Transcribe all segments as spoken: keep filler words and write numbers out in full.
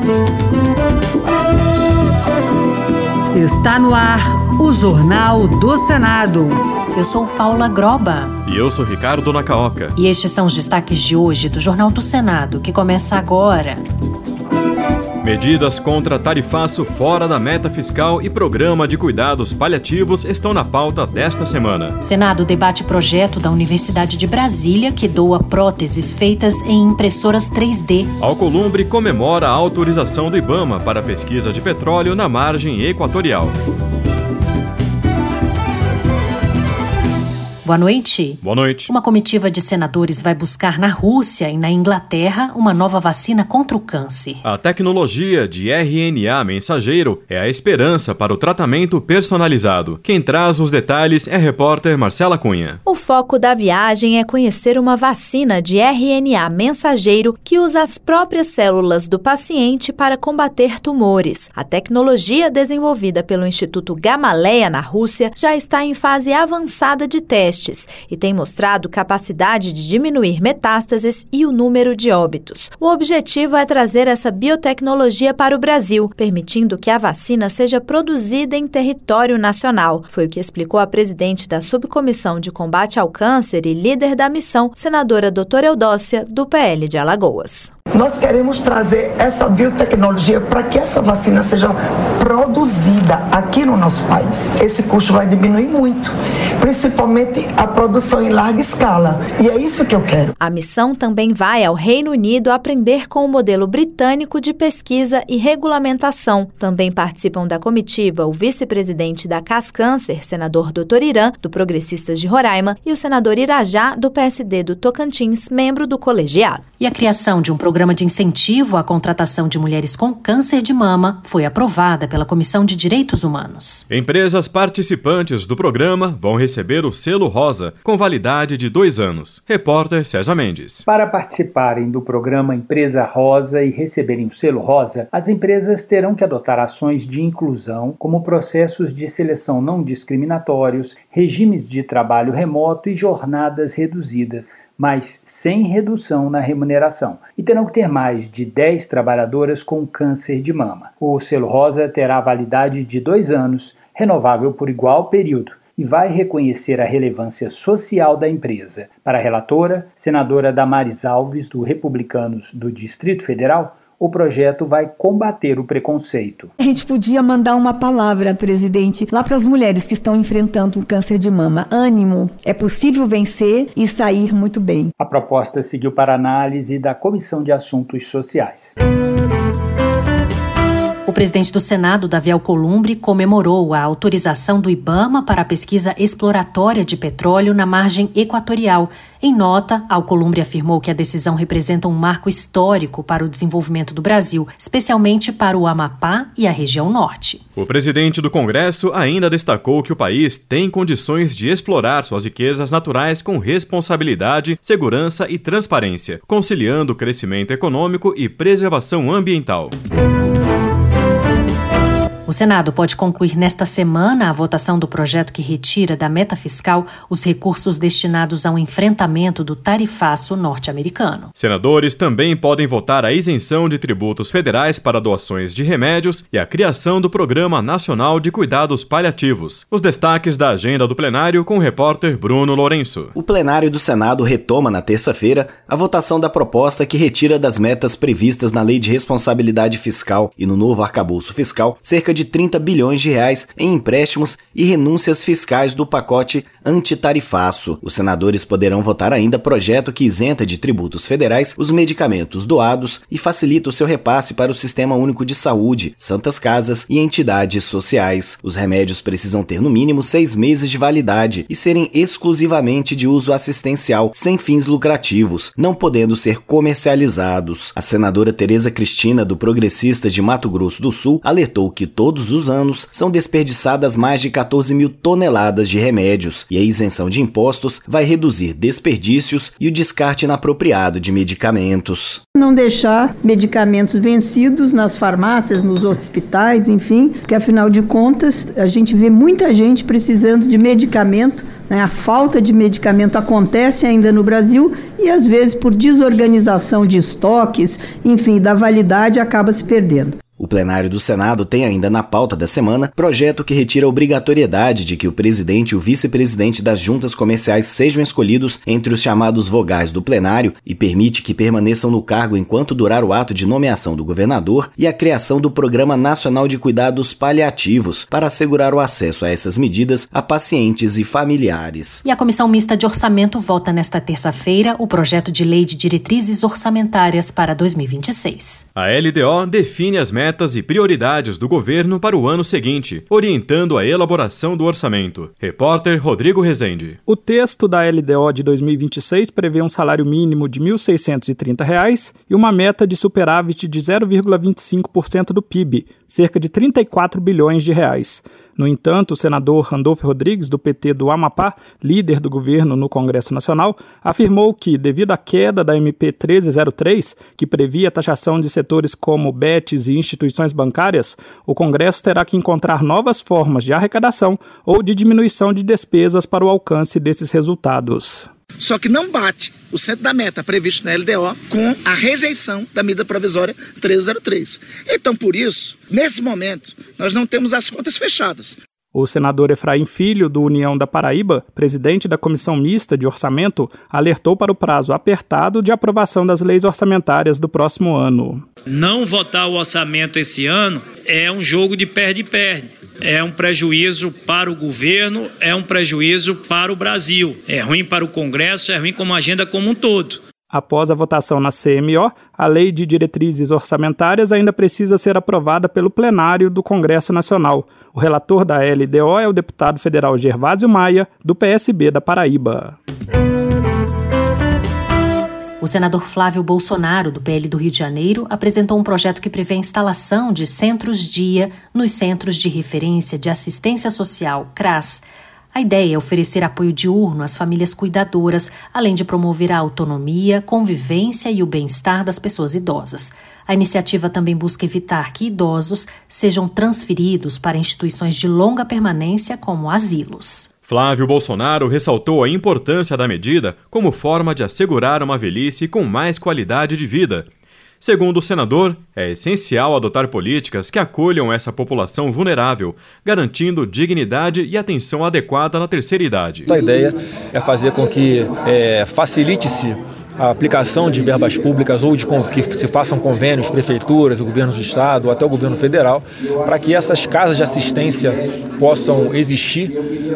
Está no ar o Jornal do Senado. Eu sou Paula Groba. E eu sou Ricardo Nacaoca. E estes são os destaques de hoje do Jornal do Senado, que começa agora. Medidas contra tarifaço fora da meta fiscal e programa de cuidados paliativos estão na pauta desta semana. Senado debate projeto da Universidade de Brasília que doa próteses feitas em impressoras três D. Alcolumbre comemora a autorização do IBAMA para pesquisa de petróleo na margem equatorial. Boa noite. Boa noite. Uma comitiva de senadores vai buscar na Rússia e na Inglaterra uma nova vacina contra o câncer. A tecnologia de R N A mensageiro é a esperança para o tratamento personalizado. Quem traz os detalhes é a repórter Marcela Cunha. O foco da viagem é conhecer uma vacina de R N A mensageiro que usa as próprias células do paciente para combater tumores. A tecnologia desenvolvida pelo Instituto Gamaleya na Rússia já está em fase avançada de testes e tem mostrado capacidade de diminuir metástases e o número de óbitos. O objetivo é trazer essa biotecnologia para o Brasil, permitindo que a vacina seja produzida em território nacional. Foi o que explicou a presidente da Subcomissão de Combate ao Câncer e líder da missão, senadora doutora Eudócia, do P L de Alagoas. Nós queremos trazer essa biotecnologia para que essa vacina seja produzida aqui no nosso país. Esse custo vai diminuir muito, principalmente a produção em larga escala. E é isso que eu quero. A missão também vai ao Reino Unido aprender com o modelo britânico de pesquisa e regulamentação. Também participam da comitiva o vice-presidente da Cascâncer, senador doutor Irã, do Progressistas de Roraima, e o senador Irajá, do P S D do Tocantins, membro do colegiado. E a criação de um programa de incentivo à contratação de mulheres com câncer de mama foi aprovada pela Comissão de Direitos Humanos. Empresas participantes do programa vão receber o selo rosa, com validade de dois anos. Repórter César Mendes. Para participarem do programa Empresa Rosa e receberem o selo rosa, as empresas terão que adotar ações de inclusão, como processos de seleção não discriminatórios, regimes de trabalho remoto e jornadas reduzidas, mas sem redução na remuneração, e terão que ter mais de dez trabalhadoras com câncer de mama. O selo rosa terá validade de dois anos, renovável por igual período, e vai reconhecer a relevância social da empresa. Para a relatora, senadora Damares Alves, do Republicanos do Distrito Federal, o projeto vai combater o preconceito. A gente podia mandar uma palavra, presidente, lá para as mulheres que estão enfrentando o câncer de mama. Ânimo, é possível vencer e sair muito bem. A proposta seguiu para análise da Comissão de Assuntos Sociais. O presidente do Senado, Davi Alcolumbre, comemorou a autorização do IBAMA para a pesquisa exploratória de petróleo na margem equatorial. Em nota, Alcolumbre afirmou que a decisão representa um marco histórico para o desenvolvimento do Brasil, especialmente para o Amapá e a região norte. O presidente do Congresso ainda destacou que o país tem condições de explorar suas riquezas naturais com responsabilidade, segurança e transparência, conciliando o crescimento econômico e preservação ambiental. O Senado pode concluir nesta semana a votação do projeto que retira da meta fiscal os recursos destinados ao enfrentamento do tarifaço norte-americano. Senadores também podem votar a isenção de tributos federais para doações de remédios e a criação do Programa Nacional de Cuidados Paliativos. Os destaques da agenda do plenário com o repórter Bruno Lourenço. O plenário do Senado retoma na terça-feira a votação da proposta que retira das metas previstas na Lei de Responsabilidade Fiscal e no novo arcabouço fiscal cerca de de trinta bilhões de reais em empréstimos e renúncias fiscais do pacote antitarifaço. Os senadores poderão votar ainda projeto que isenta de tributos federais os medicamentos doados e facilita o seu repasse para o Sistema Único de Saúde, santas casas e entidades sociais. Os remédios precisam ter no mínimo seis meses de validade e serem exclusivamente de uso assistencial, sem fins lucrativos, não podendo ser comercializados. A senadora Tereza Cristina, do Progressistas de Mato Grosso do Sul, alertou que todos os anos são desperdiçadas mais de quatorze mil toneladas de remédios e a isenção de impostos vai reduzir desperdícios e o descarte inapropriado de medicamentos. Não deixar medicamentos vencidos nas farmácias, nos hospitais, enfim, porque afinal de contas a gente vê muita gente precisando de medicamento né? A falta de medicamento acontece ainda no Brasil e, às vezes, por desorganização de estoques, enfim, da validade, acaba se perdendo. O plenário do Senado tem ainda na pauta da semana projeto que retira a obrigatoriedade de que o presidente e o vice-presidente das juntas comerciais sejam escolhidos entre os chamados vogais do plenário e permite que permaneçam no cargo enquanto durar o ato de nomeação do governador e a criação do Programa Nacional de Cuidados Paliativos para assegurar o acesso a essas medidas a pacientes e familiares. E a Comissão Mista de Orçamento vota nesta terça-feira o projeto de lei de diretrizes orçamentárias para dois mil e vinte e seis. A L D O define as metas metas e prioridades do governo para o ano seguinte, orientando a elaboração do orçamento. Repórter Rodrigo Rezende. O texto da L D O de dois mil e vinte e seis prevê um salário mínimo de mil seiscentos e trinta reais e uma meta de superávit de zero vírgula vinte e cinco por cento do P I B, cerca de trinta e quatro bilhões de reais. No entanto, o senador Randolfo Rodrigues, do P T do Amapá, líder do governo no Congresso Nacional, afirmou que, devido à queda da M P treze zero três, que previa a taxação de setores como bets e instituições bancárias, o Congresso terá que encontrar novas formas de arrecadação ou de diminuição de despesas para o alcance desses resultados. Só que não bate o centro da meta previsto na L D O com a rejeição da medida provisória treze zero três. Então, por isso, nesse momento, nós não temos as contas fechadas. O senador Efraim Filho, do União da Paraíba, presidente da Comissão Mista de Orçamento, alertou para o prazo apertado de aprovação das leis orçamentárias do próximo ano. Não votar o orçamento esse ano é um jogo de perde-perde. É um prejuízo para o governo, é um prejuízo para o Brasil. É ruim para o Congresso, é ruim como agenda como um todo. Após a votação na C M O, a Lei de Diretrizes Orçamentárias ainda precisa ser aprovada pelo plenário do Congresso Nacional. O relator da L D O é o deputado federal Gervásio Maia, do P S B da Paraíba. O senador Flávio Bolsonaro, do P L do Rio de Janeiro, apresentou um projeto que prevê a instalação de centros-dia nos Centros de Referência de Assistência Social, CRAS. A ideia é oferecer apoio diurno às famílias cuidadoras, além de promover a autonomia, convivência e o bem-estar das pessoas idosas. A iniciativa também busca evitar que idosos sejam transferidos para instituições de longa permanência, como asilos. Flávio Bolsonaro ressaltou a importância da medida como forma de assegurar uma velhice com mais qualidade de vida. Segundo o senador, é essencial adotar políticas que acolham essa população vulnerável, garantindo dignidade e atenção adequada na terceira idade. A ideia é fazer com que é, facilite-se a aplicação de verbas públicas ou de que se façam convênios, prefeituras, governos do estado ou até o governo federal, para que essas casas de assistência possam existir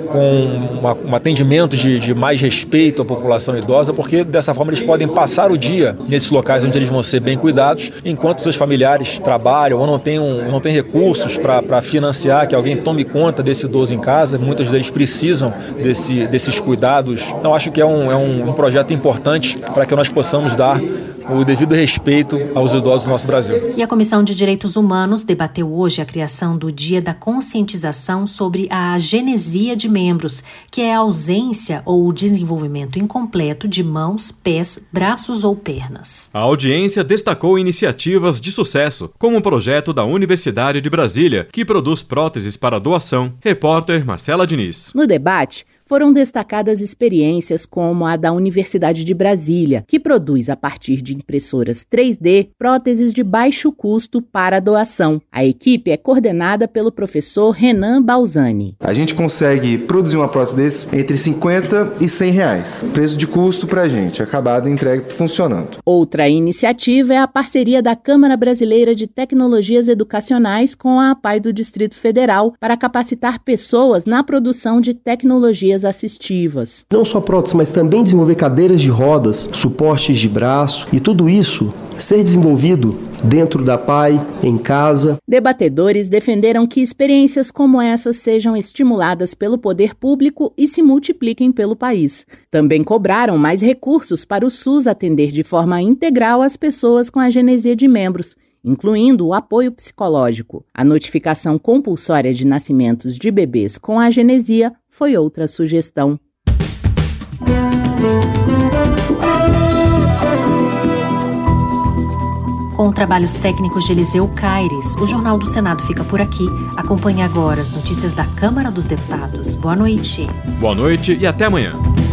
com uma, um atendimento de, de mais respeito à população idosa, porque dessa forma eles podem passar o dia nesses locais onde eles vão ser bem cuidados, enquanto seus familiares trabalham ou não têm, um, não têm recursos para financiar que alguém tome conta desse idoso em casa. Muitos deles precisam desse, desses cuidados. Então acho que é um, é um, um projeto importante para que que nós possamos dar o devido respeito aos idosos do nosso Brasil. E a Comissão de Direitos Humanos debateu hoje a criação do Dia da Conscientização sobre a agenesia de membros, que é a ausência ou o desenvolvimento incompleto de mãos, pés, braços ou pernas. A audiência destacou iniciativas de sucesso, como o projeto da Universidade de Brasília, que produz próteses para doação. Repórter Marcela Diniz. No debate, foram destacadas experiências como a da Universidade de Brasília, que produz a partir de impressoras três D próteses de baixo custo para doação. A equipe é coordenada pelo professor Renan Balzani. A gente consegue produzir uma prótese desse entre cinquenta e cem reais. Preço de custo para a gente, acabado, entregue, funcionando. Outra iniciativa é a parceria da Câmara Brasileira de Tecnologias Educacionais com a APAI do Distrito Federal para capacitar pessoas na produção de tecnologias assistivas. Não só próteses, mas também desenvolver cadeiras de rodas, suportes de braço e tudo isso ser desenvolvido dentro da APAI, em casa. Debatedores defenderam que experiências como essas sejam estimuladas pelo poder público e se multipliquem pelo país. Também cobraram mais recursos para o SUS atender de forma integral as pessoas com agenesia de membros, incluindo o apoio psicológico. A notificação compulsória de nascimentos de bebês com agenesia foi outra sugestão. com trabalhos técnicos de Eliseu Caires. O Jornal do Senado fica por aqui. Acompanhe agora as notícias da Câmara dos Deputados. Boa noite. Boa noite e até amanhã.